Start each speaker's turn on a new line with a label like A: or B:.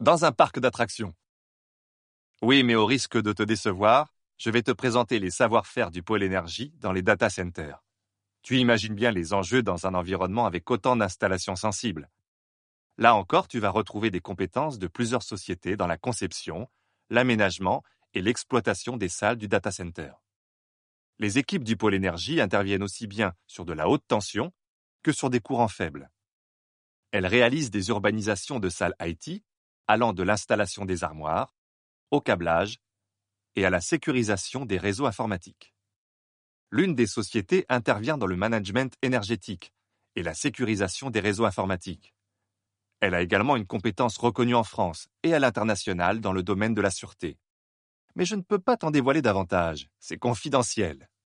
A: Dans un parc d'attractions. Oui, mais au risque de te décevoir, je vais te présenter les savoir-faire du pôle énergie dans les data centers. Tu imagines bien les enjeux dans un environnement avec autant d'installations sensibles. Là encore, tu vas retrouver des compétences de plusieurs sociétés dans la conception, l'aménagement et l'exploitation des salles du data center. Les équipes du pôle énergie interviennent aussi bien sur de la haute tension que sur des courants faibles. Elles réalisent des urbanisations de salles IT allant de l'installation des armoires, au câblage et à la sécurisation des réseaux informatiques. L'une des sociétés intervient dans le management énergétique et la sécurisation des réseaux informatiques. Elle a également une compétence reconnue en France et à l'international dans le domaine de la sûreté. Mais je ne peux pas t'en dévoiler davantage, c'est confidentiel.